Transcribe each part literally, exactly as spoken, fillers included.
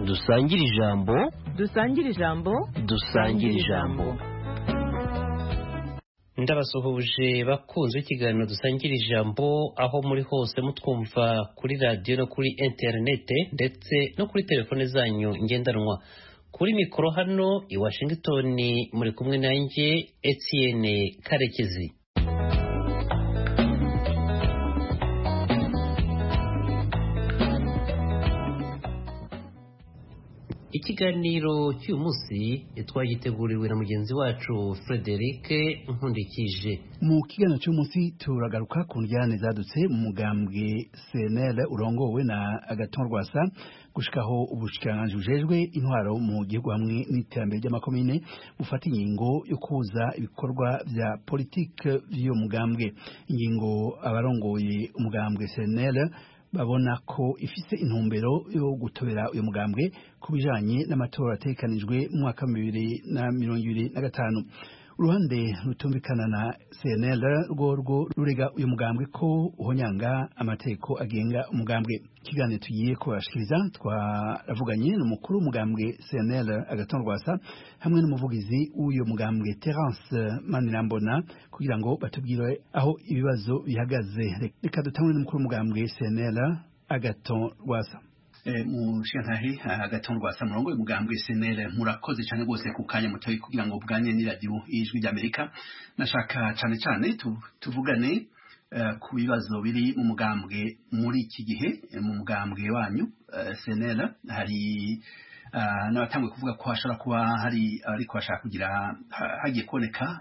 dusangire ijambo dusangire ijambo dusangire ijambo. ndabasuhuje bakunze ikiganiro dusangira ijambo aho muri hose mutwumva kuri radio no kuri internet ndetse no kuri telefone zanyu ngendanwa. Kuri mikoro hano i Washington muri kumwe nanjye Etienne Karekezi. Ikiganiro cy'uyu munsi twagiteguriwe na mugenzi wacu Frederic Nkundikije. Mu kiganiro cy'uyu munsi turagaruka ku njyane zadutse mu mugambwe C N L urongowe na Agathon Rwasa gushikaho ubushikiranganji bujejwe intwaro mu gihugu hamwe n'iterambere ry'amakomine bufata ingingo yo kuza ibikorwa vya politike vy'uyo mugambwe. Ingingo abarongoye umugambwe C N L babona ko ifise intumbero yo gutobera uyu mugambwe kubijanye n'amatora atekanijwe mu mwaka wa bibiri na mirongo ibiri na gatanu. Uruhande rutumvikana na C N L rwo rwo rurega uyu mugambwe ko uhonyanga amategeko agenga umugambwe. Kiganiro tugiye kubashikiriza twaravuganye n'umukuru w'umugambwe C N L Agathon Rwasa hamwe n'umuvugizi w'uyu mugambwe Terence Manirambona kugira ngo batubwire aho ibibazo bihagaze. Reka dutangure n'umukuru w'umugambwe C N L Agathon Rwasa. mu shantahi Agathon Rwasa murongo y'umugambwe C N L murakoze cyane gose ku kanya mutoyi kugira ngo bwanye ni radio ijwi ry'Amerika. Nashaka cyane cyane tuvugane ku bibazo biri mu mugambwe muri iki gihe mu mugambwe wanyu C N L. Hari n'abatangwe kuvuga ko hashobora kuba hari ariko bashaka kugira hagiye koneka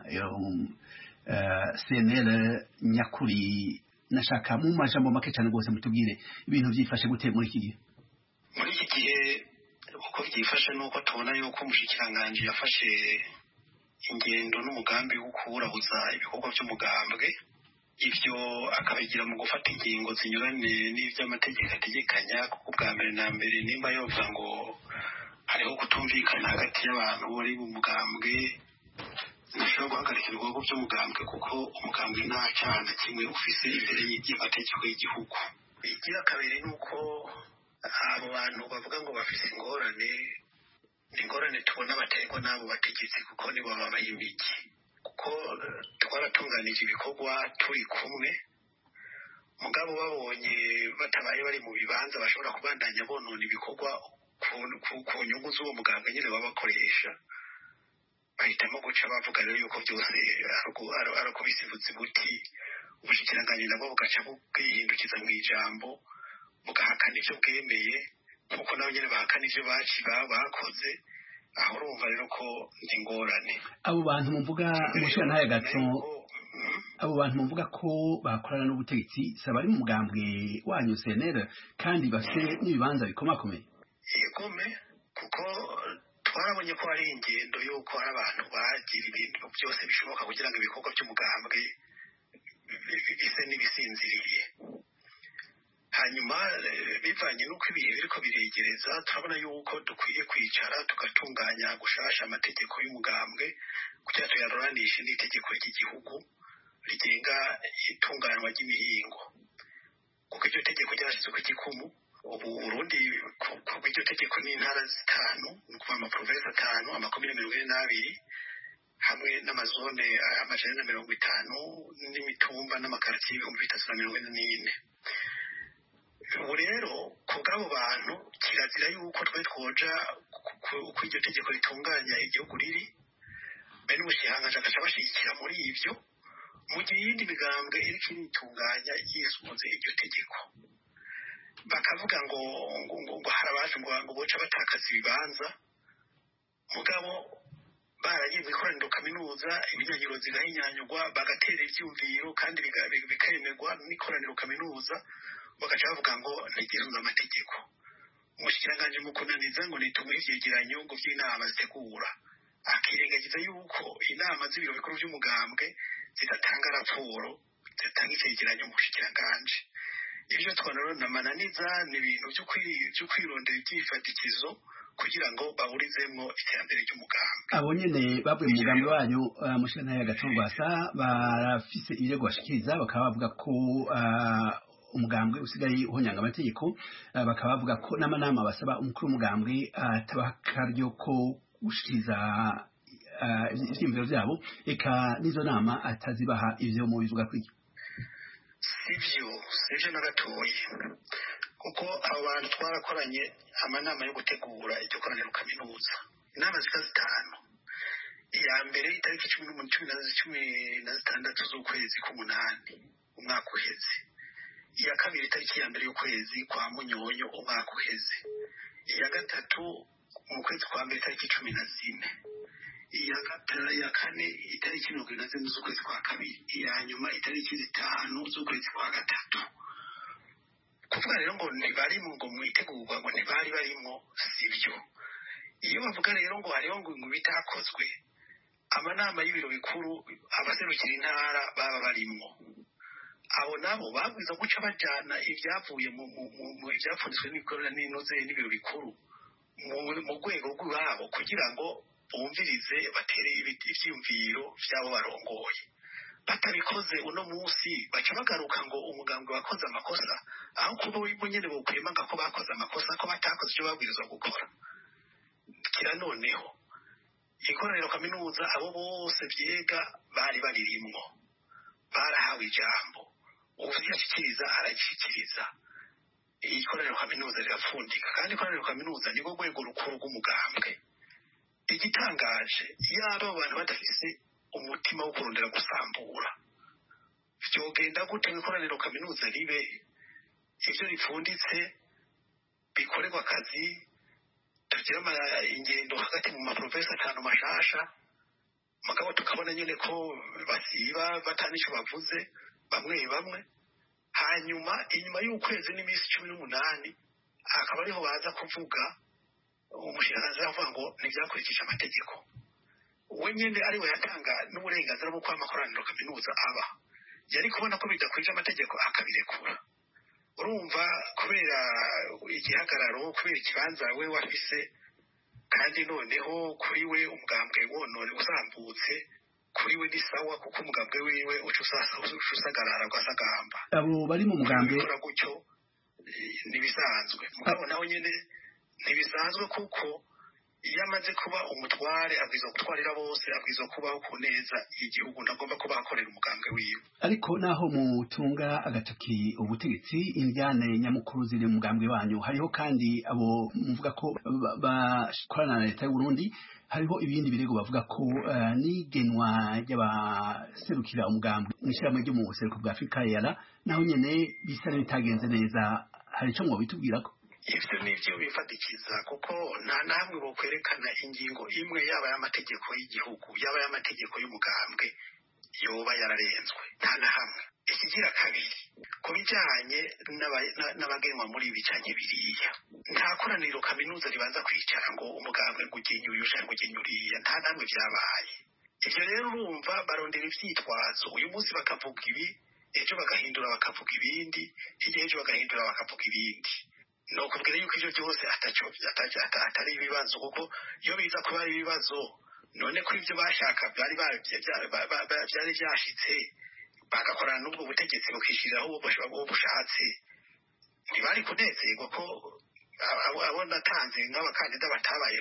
C N L nyakuri. Nashaka mu majambo make cyane gose mutubwire ibintu byifashe gute muri iki gihe. Muri iki gihe uko byifashe nuko tubona yuko umushikiranganje yafashe ingendo n'umugambi wo kuburabuza ibikorwa by'umugambwe, ivyo akabigira mu gufata ingingo zinyuranye n'ivy'amategeko ategekanya. Kuko bwa mbere na mbere nimba yovuga ngo hariho kutumvikana hagati y'abantu bari mu mugambwe nashobora guhagarika ibikorwa by'umugambwe kuko umugambwe nta cyaha na kimwe ufise imbere y'amategeko y'igihugu. Igira kabiri nuko abo bantu bavuga ngo bafise ingorane ingorane tubona baterwa n'abo bategetsi kuko nibo babaye imigi. Kuko twaratunganije ibikorwa turi kumwe, mugabo babonye batabaye bari mu bibanza bashobora kubandanya bonona ibikorwa ku nyungu z'uwo mugambwe nyine babakoresha, bahitamo guca bavuga rero yuko byose ari ukubisimbutsa buti ubushikiranganje nabwo bugaca bwihindukiza mu ijambo bugahakana ivyo bwemeye kuko nabo nyene bahakana ivyo baci bakoze. Aho urumva rero ko ndi ngorane abo bantu muvuga umushana ya gato abo bantu muvuga ko bakorana n'ubutegetsi sabari mu mugambwe wanyu C N L kandi bafite n'ibibanza bikomakomeye. Yegome kuko twarabonye ko ari ingendo yuko hari abantu bagira ibintu byose bishoboka kugira ngo ibikorwa by'umugambwe bise n'ibisinziriye. Hanyuma bivanye n'uko ibihe biriko biregereza turabona yuko dukwiye kwicara tugatunganya gushasha amategeko y'umugambwe kugira tuyaruranishe n'itegeko ry'igihugu rigenga itunganywa ry'imihingo. Kuko iryo tegeko ryashyizwe ku gikumu ubu Burundi, kuko iryo tegeko n'intara zitanu ni ukuvuga amaprovensi atanu amakomine mirongo ine n'abiri hamwe n'amazone amajana na mirongo itanu n'imitumba n'amakaritiye ibihumbi bitatu na mirongo ine n'ine. Ubu rero ku bw'abo bantu kirazira yuko twe twoja uko iryo tegeko ritunganya igihugu riri, bene ubushikiranganje agaca bashigikira muri ivyo mu gihe iyindi migambwe iriko iritunganya yisunze iryo tegeko. Bakavuga ngo ngo hari abaje ngo ngo boca batakaza ibibanza, mugabo baragiye mu ikoraniro kaminuza ibinyanyiro zigahinyanyurwa bagatera ivyumviro kandi bikemerwa n'ikoraniro kaminuza, bagaca bavuga ngo ntigisunze amategeko. Umushikiranganje mu kunaniza ngo nitumuhe ivyegeranyo ngo vy'inama zitegura, akirengagiza yuko inama z'ibiro bikuru vy'umugambwe zidatanga raporo zitanga ivyegeranyo mu bushikiranganje. Ivyo twanarona amananiza ni ibintu vyo kwirondera ivyifatikizo kugira ngo baburizemwo iterambere ry'umugambwe. Abo nyene bavuye mu mugambi wanyu mushana ya Agathon Rwasa barafise ibirego bashikiriza bakaba bavuga ko umugambwe usigaye uhonyanga amategeko bakaba bavuga ko n'amanama basaba umukuru w'umugambwe atabaha akaryo ko gushikiriza ivyiyumviro vyabo eka n'izo nama atazibaha ivyo mu bivuga kwiki sivyo sivyo na gatoyi kuko abo bantu twarakoranye amanama yo gutegura iryo koraniro kaminuza inama zika zitanu iya mbere itariki cumi n'umunani cumi na zitandatu z'ukwezi k'umunani umwaka uheze iya kabiri itariki ya mbere y'ukwezi kwa munyonyo umwaka uheze iya gatatu mu kwezi kwa mbere itariki cumi na zine iya gatatu ya kane itariki mirongo ine na zine z'ukwezi kwa kabiri iya nyuma itariki zitanu z'ukwezi kwa gatatu kuvuga rero ngo ntibarimo ngo mwitegurwa ngo ntibari barimo sivyo iyo bavuga rero ngo hariho ngo ngo bitakozwe amanama y'ibiro bikuru abaserukira intara baba barimo abo nabo babwiza guca bajana ibyavuye mu mu ibyapfunditswe n'ikorana n'inoze n'ibiro bikuru mu rwego rw'abo kugira ngo bumvirize batere ivyiyumviro vyabo barongoye batabikoze uno munsi baca bagaruka ngo umugambwe wakoze amakosa aho kuba nyene bokwema ko bakoze amakosa ko batakoze icyo babwirizwa gukora kira noneho ikoraniro kaminuza abo bose vyega bari baririmwo barahawe ijambo uvyashikiriza arashikiriza ikoraniro kaminuza rirapfundika kandi ikoraniro kaminuza nibwo rwego rukuru rw'umugambwe igitangaje yaba abantu badafise umutima wo kurondera gusambura vyogenda gute ikoraniro kaminuza ribe ivyo ripfunditse bikorerwa akazi tugira ingendo hagati mu maprofesa atanu mashasha mugabo tukabona nyene ko basiba batanisho bavuze bamwe bamwe hanyuma inyuma y'ukwezi n'iminsi cumi n'umunani akaba ariho baza kuvuga umushikiranganje avuga ngo nivyakurikije amategeko we nyene ari we yatanga n'uburenganzira bwo kwama koraniro kaminuza aba yari kubona ko bidakwije amategeko akabirekura urumva kubera igihagararo kubera ikibanza we wafise kandi noneho kuri we umugambwe wonone usambutse kuri we ni sawa kuko umugambwe wiwe uca usagarara ugasagamba abo bari mu mugambwe gutyo nibisanzwe mugabo nawe nyene ntibisanzwe kuko iyo amaze kuba umutware abwirizwa gutwarira bose abwirizwa kubaho ku neza y'igihugu ntagomba kuba akorera umugambwe wiwe ariko naho mutunga agatoki ubutegetsi indyane nyamukuru ziri mu mugambwe wanyu hariho kandi abo muvuga ko bakorana na leta y'u Burundi hariho ibindi birego bavuga ko uh, n'igenwa ry'abaserukira umugambwe mw'ishyirahamwe ryo mu buseruko bwa Afurika yara naho nyene bisa n'ibitagenze neza hari ico mwobitubwira ko ivyo nivyo bifatikiza kuko nta namwe bo kwerekana ingingo imwe yaba y'amategeko y'igihugu yaba y'amategeko y'umugambwe yoba yararenzwe nta na hamwe ikigira kabiri ku bijanye n'abagenwa muri ibicanye biriya nta koraniro kaminuza ribanza kwicara ngo umugambwe ngugenye uyu canke ngugenye uriya nta namwe vyabaye ivyo rero urumva barondera ivyitwazo uyu munsi bakavuga ibi ejo bagahindura bakavuga ibindi hirya ejo bagahindura bakavuga ibindi no kubwira yuko ivyo byose ataco atari ibibazo kuko iyo biza kuba ari ibibazo none ko ivyo bashaka byari byari byashitse bagakorana n'ubwo butegetsi bukishiraho ubwo bushatse ntibari kunezerwa ko abo natanze nk'abakandida batabaye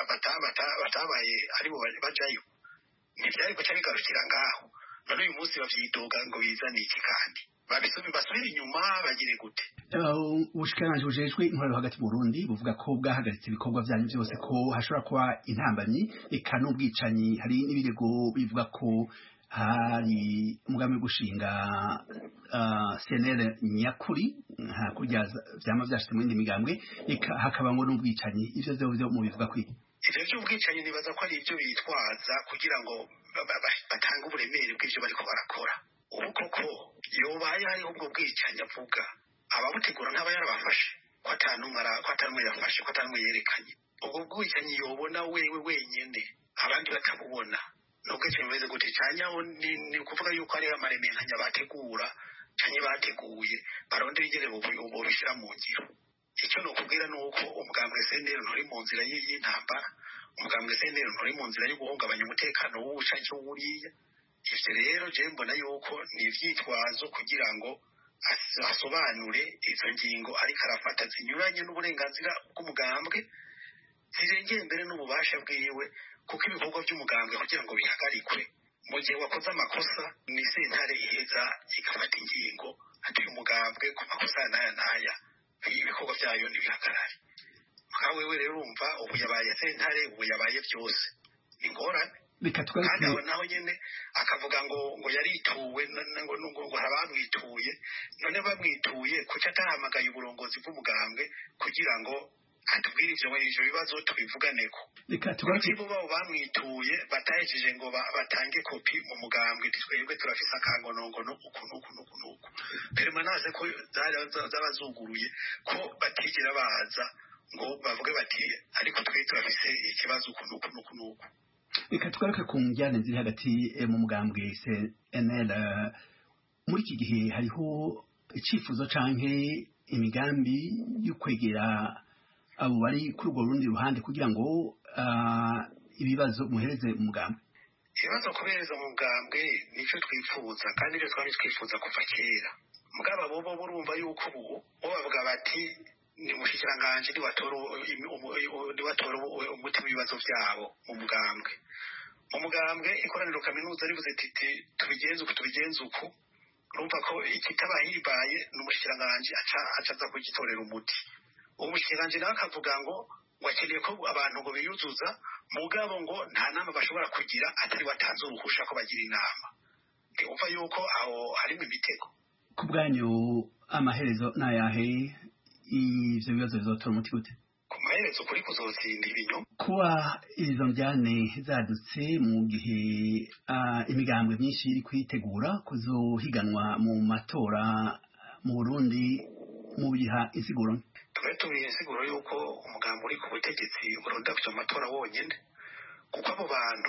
batabaye aribo bajayo ntivyari guca bigarukira ngaho none uyu munsi bavyidoga ngo bizane iki kandi babisubi basubira inyuma bagire gute ubushikiranganje bujejwe intwaro hagati mu Burundi buvuga ko bwahagaritse ibikorwa vyanyu byose ko hashobora kuba intambamyi eka n'ubwicanyi hari n'ibirego bivuga ko hari umugambi gushinga C N L nyakuri hakurya vyama vyashitse mu indi migambwe eka hakaba ngo n'ubwicanyi ivyo vyo mu bivuga kwi ivyo by'ubwicanyi nibaza ko ari ivyo bitwaza kugira ngo batange uburemere bw'ivyo bariko barakora ubu koko yobaye hariho ubwo bwicanyi avuga ababutegura ntaba yarabafashe ko atanumwe yafashe ko atanumwe yerekanye ubwo bwicanyi yobona wewe wenyene abandi batabubona nubwo icyo bimeze gute canyaho ni kuvuga yuko ari amarementanya bategura canke bateguye barondera ingene bobishira mu ngiro icyo no kubwira nuko umugambwe C N L nturi mu nzira y'intambara umugambwe C N L nturi mu nzira yo guhungabanya umutekano w'ubucanke w'uriya ivyo rero je mbona yuko ni ivyitwazo kugira ngo asobanure izo ngingo ariko arafata zinyuranye n'uburenganzira bw'umugambwe zirengeye mbere n'ububasha bwiwe kuko ibikorwa by'umugambwe kugira ngo bihagarikwe mu gihe wakoze amakosa ni sentare iheza igafata ingingo ati umugambwe ku makosa n'aya n'aya ibikorwa byayo ntibihagarare mugabo wewe rero urumva ubu yabaye sentare ubu yabaye byose ingorane kandi aho naho nyene akavuga ngo ngo yarituwe ngo ngo ngo harabamwituye none bamwituye kuca atahamagaye uburongozi bw'umugambwe kugira ngo atubwire ivyo ivyo bibazo tubivuganeko reka tugaruke bo babo bamwituye batahejeje ngo batange kopi mu mugambwe twebwe turafise akangonongono uku nuku nuku nuku permanence ko zabazuguruye ko batigera baza ngo bavuge bati ariko twe turafise ikibazo uku nuku nuku nuku reka tugaruke ku njyane ziri hagati mu mugambwe C N L muri iki gihe hariho icifuzo canke imigambi yo kwegera abo bari kuri urwo rundi ruhande kugira ngo ibibazo muhereze umugambwe ibibazo kubereza mu mugambwe nicyo twifuza kandi ibyo twari twifuza kuva kera mugabo bobo burumva yuko ubu bo bavuga bati ni mushikiranganje ni watoro ni watoro umuti w'ibibazo byabo mu mugambwe mu mugambwe ikoraniro kaminuza rivuze titi tubigenze uko tubigenze uko urumva ko ikitabahimbaye n'umushikiranganje aca acaza kugitorera umuti umushikiranganje nawe akavuga ngo wakeneye ko abantu ngo biyuzuza mugabo ngo nta nama bashobora kugira atari watanze uruhusha ko bagira inama umva yuko aho harimo imitego ku bwanyu amaherezo n'ayahe ivyo bibazo bizotora umuti gute ku maherezo kuri kuzotsinda ibinyoma kuba izo njyane zadutse mu gihe imigambwe myinshi iri kwitegura kuzohiganwa mu matora mu Burundi mu biha insiguro twari tubiye insiguro yuko umugambi uri ku butegetsi uronda vyo matora wonyene kuko abo bantu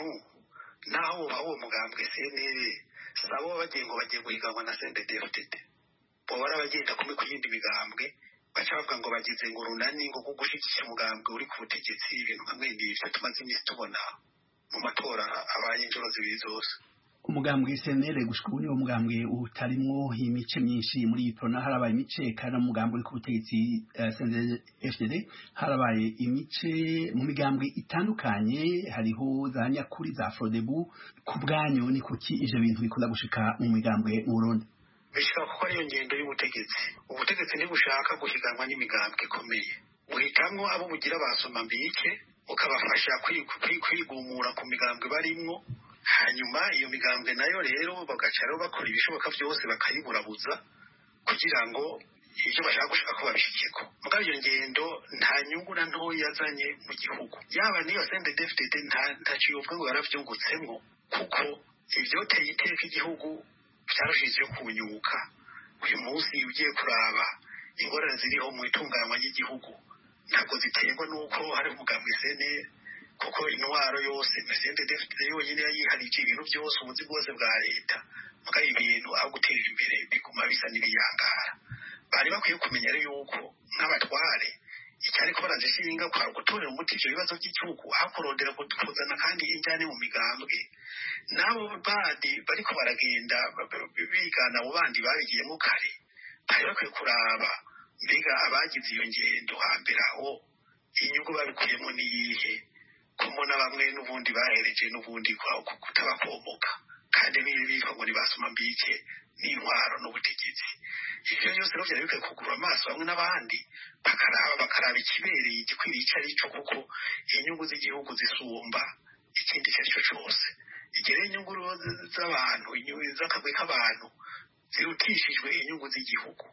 naho bawo mugambwe C N L sabo bagiye ngo bagiye guhiganwa na C N D D F D D bo barabagenda kumwe ku yindi migambwe bacavuga ngo bagize ngo runani ngo gushigikira umugambwe uri ku butegetsi ibintu nkamwe n'ivyo tumaze imisi tubona mu matora abaye injoro zibiri zose umugambwe C N L gushika ubu niwo mugambwe utarimwo imice myinshi muri iprona harabaye imice kana umugambwe uri ku butegetsi C N D F D D harabaye imice mu migambwe itandukanye hariho za nyakuri za Frodebu ku bwanyu ni kuki ivyo bintu bikunda gushika mu migambwe mu Burundi bishaka kuko ariyo ngendo y'ubutegetsi ubutegetsi ntibushaka guhiganwa n'imigambwe ikomeye uhitamwo abo bugira basoma mbike ukabafasha kwigumura ku migambwe barimwo hanyuma iyo migambwe nayo rero bagacaro bakora ibishoboka byose bakayiburabuza kugira ngo ivyo bashaka gushaka ko babishikeko mugabo iyo ngendo nta nyungu na nto yazanye mu gihugu yaba niyo C N D D F D D nta ntaciyovuga ngo yaravyungutsemwo kuko ivyoteye iteka igihugu vyarushije kunyuka uyu munsi ugiye kuraba ingorane ziriho mu itunganywa ry'igihugu ntabwo ziterwa nuko hari umugambwe C N L kuko intwaro yose C N D D F D D yonyine yayiharije ibintu byose ubuzi bwose bwa leta mugabo ibintu aho gutera imbere biguma bisa n'ibiyangara bari bakwiye kumenya rero yuko nk'abatware icyari ko barazishinga kwa gutorera umuti ivyo bibazo by'igihugu hakurondera kuzana kandi injyane mu migambwe nabo bandi bariko baragenda bigana abo bandi babigiyemo kare bari bakwiye kuraba mbega abagize iyo ngendo hambere aho inyungu babikuyemo niyihe kumona bamwe n'ubundi bahereje n'ubundi kutabakomoka kandi n'ibiko ngo nibasoma mbike n'intwaro n'ubutegetsi ivyo byose rero vyari bikwiye kugura amaso bamwe n'abandi bakaraba bakaraba ikibereye igikwiriye ico ari cyo kuko inyungu z'igihugu zisumba ikindi icyo ari cyo cose igere inyungu z'abantu inyungu z'akagwe k'abantu zirutishijwe inyungu z'igihugu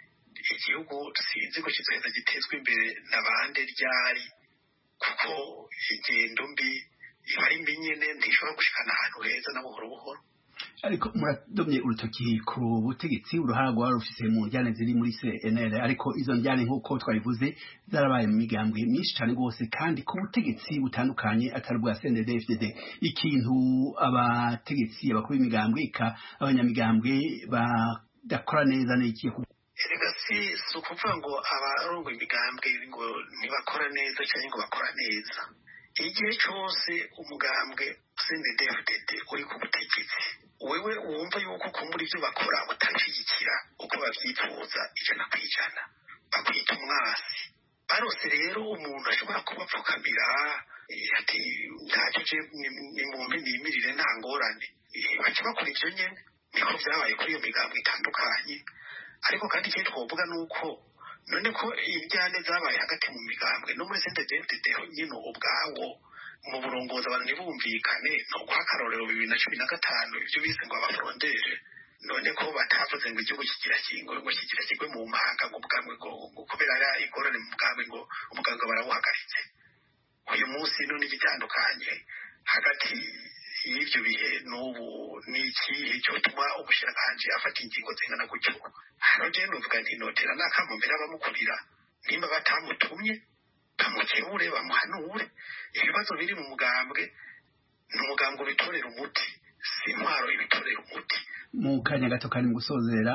igihugu sinzi ko kizoheza gitezwe imbere n'abandi ryari kuko ingendo mbi iba ari mbi nyene ntishobora gushikana ahantu heza na buhoro buhoro ariko muradomye urutoki ku butegetsi uruhara rwa rufise mu njyane ziri muri C N L ariko izo njyane nk'uko twabivuze zarabaye mu migambwe myinshi cyane rwose kandi ku butegetsi butandukanye atari bwa C N D D F D D ikintu abategetsi abakuru b'imigambwe ika abanyamigambwe badakora neza n'iki erega si si ukuvuga ngo abarongo imigambwe ngo ntibakora neza cyangwa ngo bakora neza igihe cyose umugambwe C N D D F D D uri ku butegetsi wewe wumva yuko kumbura ivyo bakora utabishigikira uko bavyifuza ijana kwijana bakwita umwasi barose rero umuntu ashobora kubapfukamira ati ntacyo je nimumpe nimirire nta ngorane baca bakora ivyo nyene niko vyabaye kuri iyo migambo itandukanye ariko kandi icyo twovuga nuko none ko ibyane zabaye hagati mu migambwe no muri C N D D F D D nyine ubwawo mu burongozi abantu ntibumvikane no guhakarorero bibiri na cumi na gatanu ivyo bise ngo abafrondeje none ko batavuze ngo igihugu kigira kingo ngo kigira kigwe mu mpanga ngo ubwambwe ngo kubera ari igorane mu bwambwe ngo umuganga barawuhagaritse uyu munsi none igitandukanye hagati y'ivyo bihe n'ubu ni ikihe cyo tuma ubushiranganje afata ingingo zingana gutyo hano je nuvuga nti notera n'akamumbera bamukurira nimba batamutumye bamukebure bamuhanure ibibazo biri mu mugambwe n'umugambwe bitorera umuti si intwaro ibitorera umuti mu kanya gato kandi mu gusozera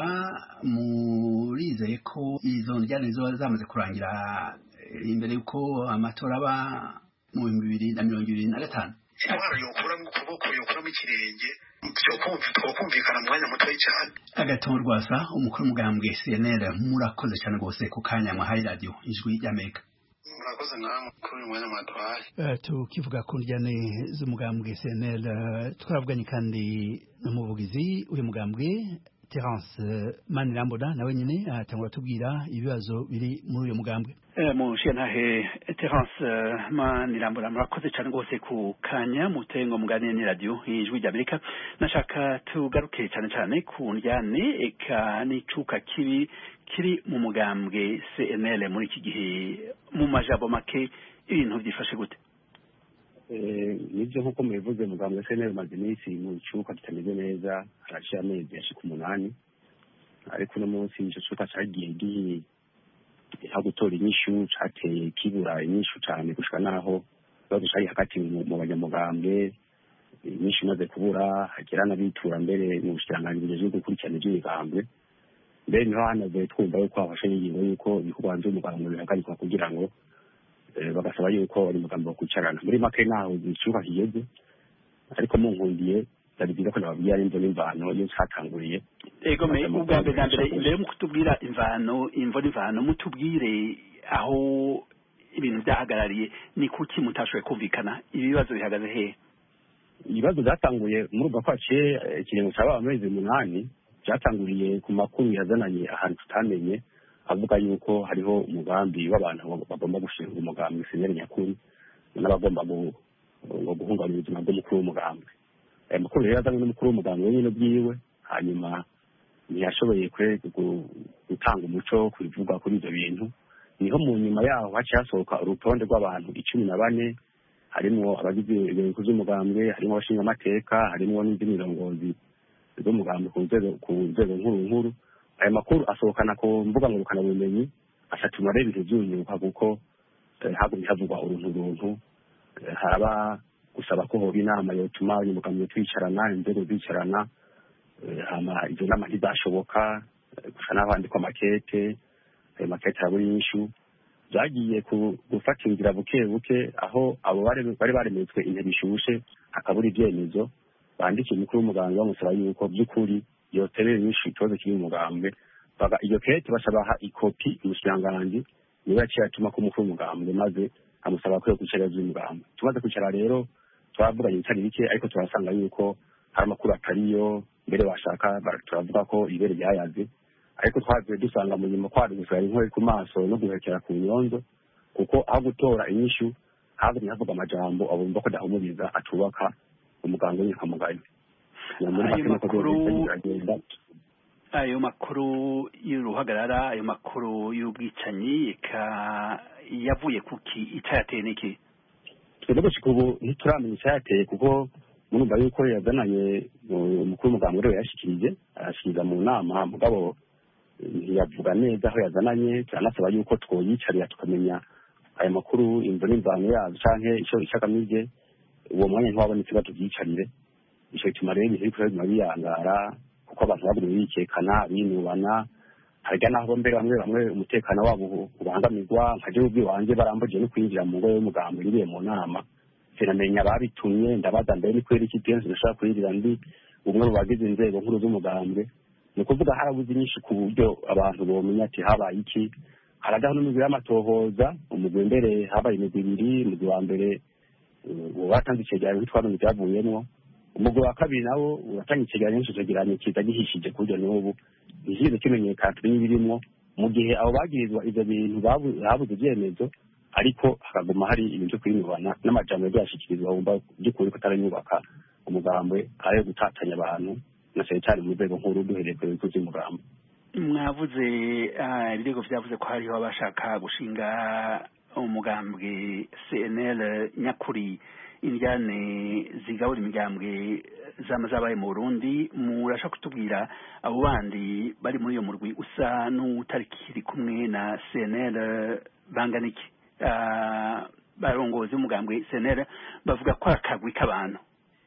murizeye ko izo njyana zo zamaze kurangira imbere yuko amatora aba mu bibiri na mirongo ibiri na gatanu intwaro yokura mu kuboko yokura mu kirenge cyo kumva twokumvikana mu mwanya muto cyane Agathon Rwasa umukuru w'umugambwe C N L murakoze cyane rwose ku kanya mwahaye radio ijwi ry'Amerika murakoze namwe kuri uyu mwanya mwaduhaye uh, tukivuga ku njyane z'umugambwe C N L uh, twaravuganye kandi n'umuvugizi uri mugambwe Terence Manirambona nawe nyine atangura tubwira ibibazo biri muri uyu mugambwe eh mu shantahe Terence Manirambona murakoze cyane rwose ku kanya mutengo muganire ni radio ijwi ry'Amerika nashaka tugaruke cyane cyane ku njyane eka n'icuka kibi kiri mu mugambwe C N L muri iki gihe mu majabo make ibintu byifashe gute eh nibyo nkuko mubivuze mugambwe C N L maze iminsi mu cyuka kitameze neza harashya amezi yashika umunani ariko no munsi icyo cyuka cyagiye gihe ha gutora inyishu cateye kibura inyishu cyane gushika naho badushari hagati mu banyamugambwe inyishu maze kubura hagira nabitura mbere mu bushiranganje byo gukurikirana iby'imigambwe mbere niho hanaze twumva yuko abashe ingingo yuko bikubanze umugambwe bihagarikwa kugira ngo bagasaba yuko bari mugambo kucarana muri make naho icyuka kigeze ariko mu nkundiye ndabigira ko nababwira imvo n'imvano yo cyatanguriye ego me ubwambe ndambere imbere mu kutubwira imvano imvo n'imvano mutubwire aho ibintu byahagarariye ni kuki mutashoboye kumvikana ibibazo bihagaze he ibibazo byatanguye muri ubwo kwaciye ikirengo cyaba amezi umunani byatanguriye ku makuru yazananye ahantu tutamenye avuga yuko hariho umugambi w'abantu bagomba gushinga umugambi sinere nyakuri n'abagomba ngo guhungabanya ubuzima bw'umukuru w'umugambi aya makuru rero yazanywe n'umukuru w'umugambi wenyine bwiwe hanyuma ntiyashoboye gutanga umuco kubivuga kuri ibyo bintu niho mu nyuma yaho haciye hasohoka urutonde rw'abantu icumi na bane harimo abagize ibintu by'umugambwe harimo abashinga amateka harimo n'indi mirongozi z'umugambi ku nzego nkuru nkuru aya makuru asohokana ku mbuga ngurukanabumenyi asatuma rero ibintu byunyuka kuko hagumye havugwa uruntu runtu haraba gusaba ko hoba inama yotuma umugambi twicarana inzego zicarana hama izo nama ntizashoboka gusa n'abandikwa makete ayo makete arabura inyishu byagiye gufata inzira buke buke aho abo bari baremetswe intebe ishushe hakabura ibyemezo bandikiye umukuru w'umuganga bamusaba yuko by'ukuri yoterera inyishu ikibazo kiri mu mugambwe iyo kete basabaha ikopi umushikiranganji niba yaciye atuma ko umukuru w'umugambwe maze amusaba ko yo kwicara by'umugambwe tumaze kwicara rero twavuganye ibitari bike ariko turasanga yuko hari amakuru atariyo mbere bashaka turavuga ko ibere ryayaze ariko twagiye dusanga mu nyuma kwari gusara inkore ku maso no guhekera ku nyonzo kuko aho gutora inyishu hagumye havuga amajambo abumva ko dahumuriza atubaka umuganga w'inkamugayo ayo makuru y'uruhagarara ayo makuru y'ubwicanyi yavuye kuki icyateye n'iki twebwe gushika ubu ntituramenya icyateye kuko murumva yuko yazananye umukuru w'umuganga rero yashikirije arashikiriza mu nama mugabo ntiyavuga neza aho yazananye turanasaba yuko twoyicarira tukamenya aya makuru imvo n'imvano yazo canke ico icagamije uwo mwanya ntiwabonetse batuvyicarire ico gituma rero ibintu biriko biguma biyangara kuko abantu bagumye bikekana binubana harya naho mbere bamwe bamwe umutekano wabo ubangamirwa nkaje ubwi wanje barambuje no kwinjira mu ngo y'umugambo ngiriye mu nama sinamenya ababitumye ndabaza mbere ni kweri iki kenshi dushobora kuyirira ndi umwe mu bagize inzego nkuru z'umugambwe ni ukuvuga harabuze inyinshi ku buryo abantu bomenya ati habaye iki haragaho n'umugwi w'amatohoza umugwi mbere habaye imigwi ibiri umugwi wa mbere watanze icegeranyo twabonye ibyavuyemwo umugwi wa kabiri nawo uratanga icegeranyo icegeranyo kiza gihishije ku buryo n'ubu ntikize kimenyekana tumenye ibirimwo mu gihe abo bagirizwa ivyo bintu babuze ivyemezo ariko hakaguma hari ibintu vyo kwinubana n'amajambo yagiye ashikirizwa wumva by'ukuri ko ataranyubaka umugambwe ayo gutatanya abantu na cyane cyane mu rwego nkuru duhereye ku bigo by'umugambi. Mwavuze ibirego vyavuze ko hariho abashaka gushinga umugambwe C N L nyakuri indyane zigabura imigambwe zama zabaye mu Burundi murashaka kutubwira abo bandi bari muri iyo murwi usa n'utarikiri kumwe na C N L banganiki barongozi umugambwe C N L bavuga ko akagwi k'abantu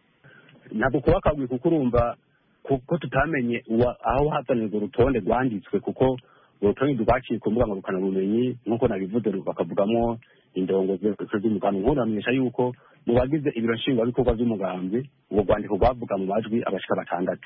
ntabwo kuba akagwi kuko urumva kuko tutamenye aho hazanirwa urutonde rwanditswe kuko urutonde rwaciye ku mbuga ngurukanabumenyi nk'uko nabivuze bakavugamo indongozi z'umugambi nkuru bamenyesha yuko mu bagize ibiro nshingwabikorwa by'umugambi ubwo rwandiko rwavuga mu majwi abashika batandatu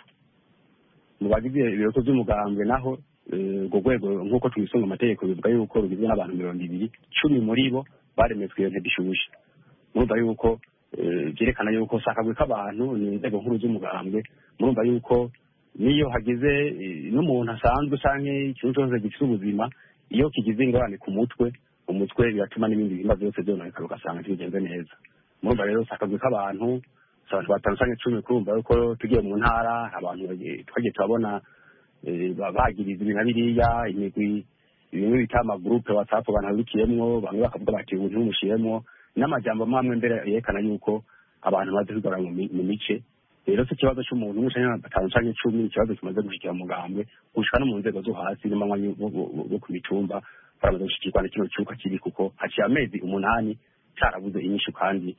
mu bagize ibiro by'umugambi naho urwo rwego nk'uko tubisunga amategeko bivuga yuko rugizwe n'abantu mirongo ibiri cumi muri bo baremetswe iyo ntebe ishushe murumva yuko byerekana yuko sakagwe k'abantu ni inzego nkuru z'umugambwe murumva yuko niyo hagize n'umuntu asanzwe canke ikintu cyose gifite ubuzima iyo kigize ingorane ku mutwe umutwe biratuma n'ibindi bihimba byose byononekara ugasanga ntibigenze neza murumva rero sakagwe k'abantu abantu batanu canke cumi kurumva yuko tugiye mu ntara abantu twagiye turabona bagiriza ibintu na biriya imigwi bimwe bita amagurupe whatsapp abantu babikiyemwo bamwe bakavuga bati ubu ntimushiremwo n'amajambo mamwe mbere yerekana yuko abantu bazi kwigora mu mice rero si ikibazo cy'umuntu umwe canke batanu canke icumi ikibazo kimaze gushikira mugambwe gushika no mu nzego zo hasi n'amanywa yo ku mitumba baramaze gushikirwa na kino cyuka kibi kuko haciye amezi umunani carabuze inyishu kandi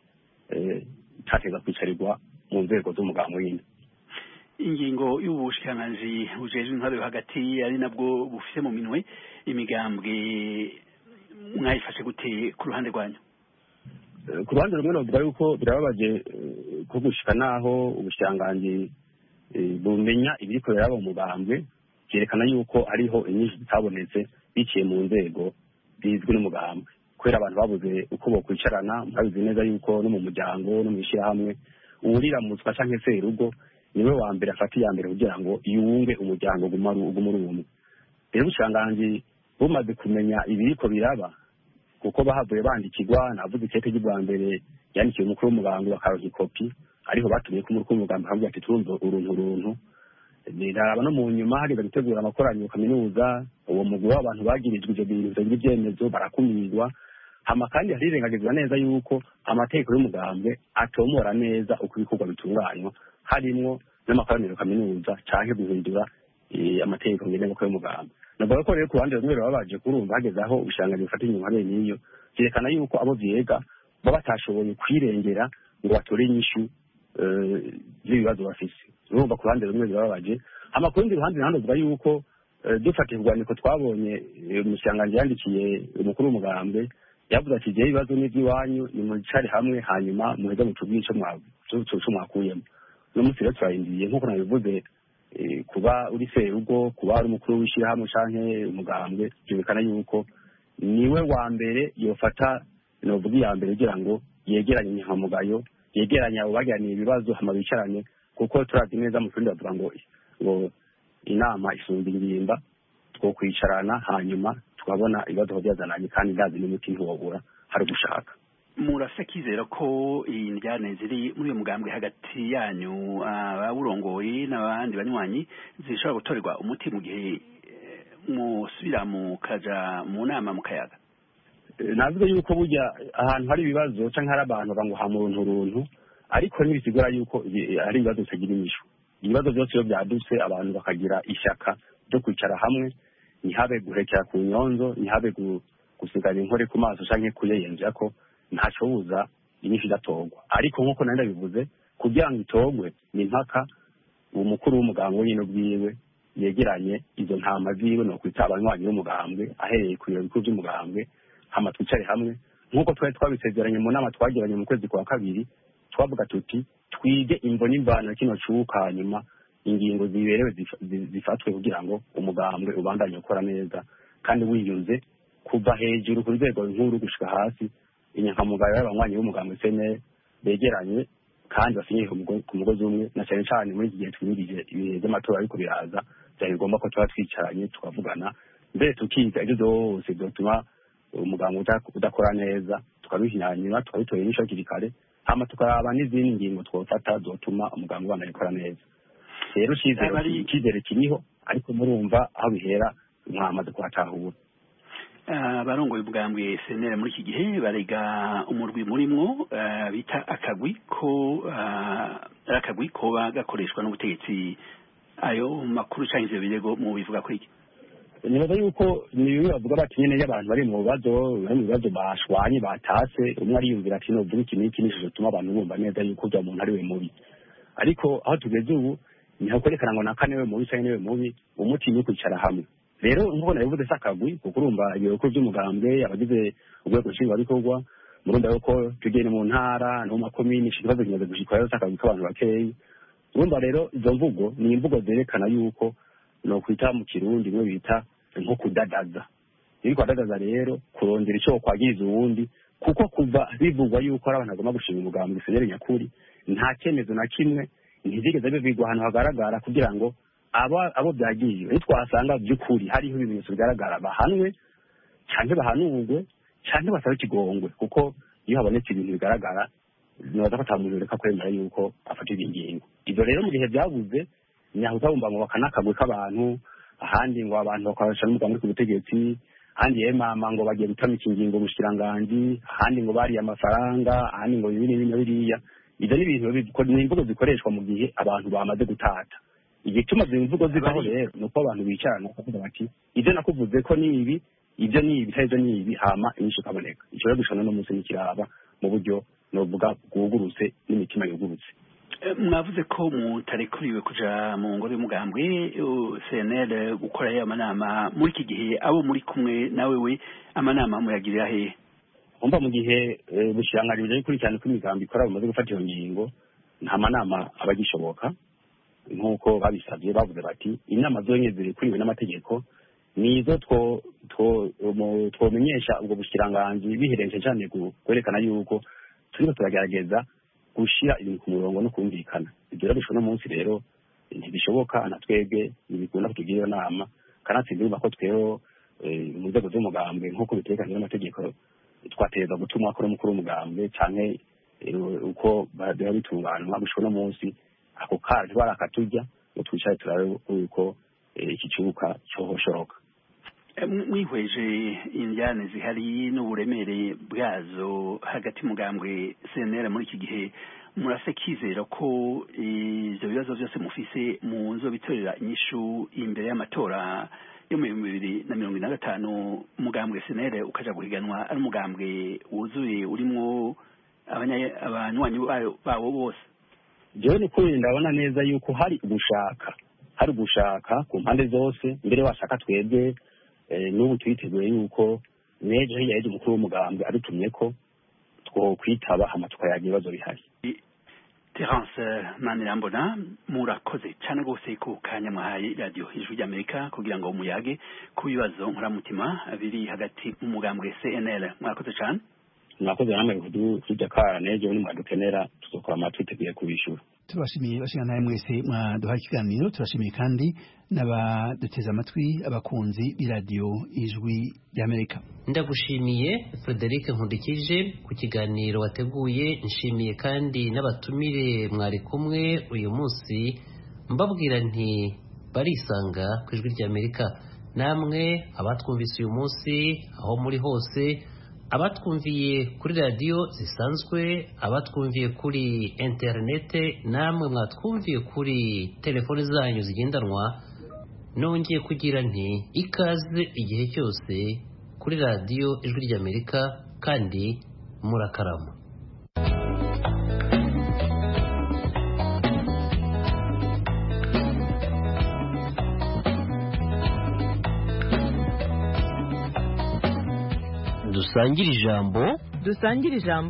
cateza kwicarirwa mu nzego z'umugambwe nyine. Ingingo y'ubushikiranganji bujejwe intwaro yo hagati ari nabwo bufite mu minwe imigambwe mwayifashe gute ku ruhande rwanyu? Ku ruhande rumwe novuga yuko birababaje ko gushika naho ubushikiranganji bumenya ibiriko biraba mu mugambwe byerekana yuko hariho inyinshi zitabonetse biciye mu nzego bizwi n'umugambwe kubera abantu babuze uko bokwicarana murabizi neza yuko no mu muryango no mu ishyirahamwe uwuriramutswa canke se urugo niwe wa mbere afata iya mbere kugira ngo yunge umuryango gumari umwe rero ubushikiranganji bumaze kumenya ibiriko biraba kuko bahavuye bandikirwa navuze ikete ry'ubwa mbere yandikiye umukuru w'umugambi bakaronka ikopi ariho batumye ko umukuru w'umugambi akavuga ati turumva uruntu uruntu ndaraba no mu nyuma hageze gutegura amakoraniro kaminuza uwo mugwi w'abantu bagirijwe ivyo bintu bitagira ibyemezo barakumirwa hama kandi harirengagizwa neza yuko amategeko y'umugambwe atomora neza uko ibikorwa bitunganywa harimwo n'amakoraniro kaminuza canke guhindura amategeko ngenderwako y'umugambwe navuga ko rero ku ruhande rumwe babaje kurumva hageze aho ubushikiranganji bufata inyuma bene niyo vyerekana yuko abo vyega baba batashoboye kwirengera ngo batore inyishu z'ibibazo bafise urumva ku ruhande rumwe birababaje hama ku rundi ruhande naho navuga yuko dufatiye urwandiko twabonye umushikiranganji yandikiye umukuru w'umugambwe yavuze ati jewe ibibazo n'ivy'iwanyu nimwicare hamwe hanyuma muheze mutubwire ico mwakuyemo uno munsi rero turarindiriye nk'uko nabivuze kuba uri serugo kuba ari umukuru w'ishyirahamwe canke umugambwe byumvikana yuko niwe wa mbere yofata novuga iya mbere kugira ngo yegeranye inyankamugayo yegeranye abo bagiraniye ibibazo hama bicarane kuko turazi neza mu kirundi bavuga ngo ngo inama isumba ingimba two kwicarana hanyuma tukabona ibibazo byazananye kandi ndazi n'umuti ntiwobura hari gushaka. Murafise kizera ko indyane ziri muri uyu mugambwe hagati yanyu abawurongoye n'abandi banywanyi zishobora gutorerwa umuti mu gihe musubira mukaja mu nama mu kayaga? Navuze yuko burya ahantu hari ibibazo canke hari abantu banguha mu runtu runtu ariko ntibisigura yuko hari ibibazo bitagira inyishu. Ibibazo byose iyo byadutse abantu bakagira ishyaka ryo kwicara hamwe ntihabe guhekera ku nyonzo ntihabe gusigana inkore ku maso canke kuyeyenja ko ntacobuza inyinshi idatogwa ariko nk'uko nari ndabivuze kugira ngo itogwe ni impaka umukuru w'umugambwe nyine ubwiwe yegeranye izo ntama ziwe no kwita abanywanyi b'umugambwe ahereye ku biro bikuru by'umugambwe hama twicare hamwe nk'uko twari twabisezeranye mu nama twagiranye mu kwezi kwa kabiri twavuga tuti twige imvo n'imvano ya kino cuka, hanyuma ingingo ziberewe zifatwe kugira ngo umugambwe ubandanye ukora neza kandi wiyunze kuva hejuru ku rwego nkuru gushika hasi. Inyankamugayo y'abanywanyi b'umugambwe C N L begeranye kandi basinyiye ku mugozi umwe, na cyane cyane muri iki gihe twimirije ibihe by'amatora ariko biraza, byari ngombwa ko tuba twicaranye tukavugana mbere tukiga ibyo byose byotuma umugambwe udakora neza, tukabihinyanyura tukabitorera inyishu hakiri kare, hama tukaraba n'izindi ngingo twofata zotuma umugambwe ubandanya ukora neza. Rero icyizere kiriho, ariko murumva aho bihera mwamaze kuhatahura. abarongoye ubwambwe C N L muri iki gihe barega umurwi murimwo bita akagwi ko akagwi ko bagakoreshwa n'ubutegetsi. Ayo makuru cyangwa ivyo birego mu bivuga ko iki? Nibaza yuko niyo bavuga bati nyene y'abantu bari mu bibazo bari mu bibazo bashwanye batase, umwe ariyumvira ati no vuga iki n'iki nisho tuma abantu bumva neza yuko bya muntu ari we mubi, ariko aho tugeze ubu niho kwerekana ngo nakane we mubi cyangwa we mubi, umuti ni kwicara hamwe. Rero nk'uko nabivuze sakagwi kuko urumva ibiroko by'umugambwe abagize urwego nshingwabikorwa murumva yuko tugene mu ntara no mu makomini ikibazo kimaze gushikwa rero sakagwi k'abantu bakeyi. Urumva rero izo mvugo ni imvugo zerekana yuko no kwita mu kirundi mwe bita nko kudadaza. Iri kwadadaza rero kurondera icyo kwagiriza uwundi, kuko kuva bivugwa yuko ari abantu bagomba gushinga umugambwe C N L nyakuri nta cyemezo na kimwe ntizigeze bivigwa ahantu hagaragara kugira ngo aba abo byagiye iyo twasanga by'ukuri hariho ibimenyetso bigaragara bahanwe cyane bahanurwe cyane basaba ikigongwe, kuko iyo habonetse ibintu bigaragara nibaza ko atamuntu reka kwemera yuko afata ingingo. Ibyo rero mu gihe byabuze nyaho tabumva ngo bakanakagwe k'abantu, ahandi ngo abantu bakorasha n'umugambi ku butegetsi, ahandi yemama ngo bagiye gutamika ingingo mushyiranganji, ahandi ngo bari amafaranga, ahandi ngo ibindi bintu biriya. Ibyo ni ibintu n'imvugo zikoreshwa mu gihe abantu bamaze gutata. Igituma zimvugo zibaho rero nuko abantu bicarana bakavuga bati ibyo nakuvuze ko ni ibi, ibyo ni ibi, ibyo ni ibi, hama inyishu kaboneka. Icyo rero gushana no munsi n'ikiraba mu buryo novuga bwugurutse n'imitima yugurutse. Mwavuze ko mutarekuriwe kuja mu ngoro y'umugambwe C N L gukora ya manama muri iki gihe, abo muri kumwe nawe we amanama muyagirira he? Umva mu gihe bushirangarije kuri cyane ko imigambi ikora bamaze gufata iyo ngingo, nta manama abagishoboka nk'uko babisabye. Bavuze bati inama zonye ziri kuriwe n'amategeko nizo two twomenyesha ubwo bushiranganji biherenje cyane kwerekana yuko turiko turagerageza gushira ibintu ku murongo no kumvikana. Ibyo rero bishobora munsi rero ntibishoboka, na twebwe ntibikunda kutugira iyo nama, kanatsindirwa ko twero mu nzego z'umugambwe nk'uko bitekanijwe n'amategeko twateza gutuma akora mukuru w'umugambwe canke uko biba bitunganwa. Bishobora munsi ako kara barakatujya ngo twicaye turabe uko iki kibuka cyohoshoroka. Mwihweje injyane zihari n'uburemere bwazo hagati mugambwe C N L muri iki gihe, murase kizera ko ivyo bibazo byose mufise mu nzo bitorera inyishu imbere y'amatora yo mu bihumbi bibiri na mirongo ine na gatanu umugambwe C N L ukaja guhiganwa ari umugambwe wuzuye urimwo abanywanyi bawo bose? Jewe ni kuri ndabona neza yuko hari ugushaka hari ugushaka ku mpande zose. Mbere washaka twebwe n'ubu twiteguye yuko nejo hiya yeje umukuru w'umugambwe adutumye ko two kwitaba hama tukayaga ibibazo bihari. Terence Manirambona, murakoze cyane gose ku kanya mwahaye radio Ijwi ry'Amerika kugira ngo umuyage ku bibazo nkuramutima biri hagati mu mugambwe C N L. Murakoze cyane. Mwakoze namwe kujya kara nejo ni mwadukenera tuzokora amatwiteguye kubishura. Turashimiye bashingana naye mwese mwaduha ikiganiro. Turashimiye kandi n'abaduteza amatwi abakunzi b'iradiyo Ijwi ry'Amerika. Ndagushimiye Frederic Nkundikije ku kiganiro wateguye. Nshimiye kandi n'abatumire mwari kumwe uyu munsi, mbabwira nti barisanga ku Ijwi ry'Amerika. Namwe abatwumvise uyu munsi aho muri hose, abatwumviye kuri radio zisanzwe, abatwumviye kuri interinete, namwe mwatwumviye kuri telefone zanyu zigendanwa, nongeye kugira nti ikaze igihe cyose kuri radio Ijwi ry'Amerika kandi murakarama. dusangire ijambo dusangire ijambo.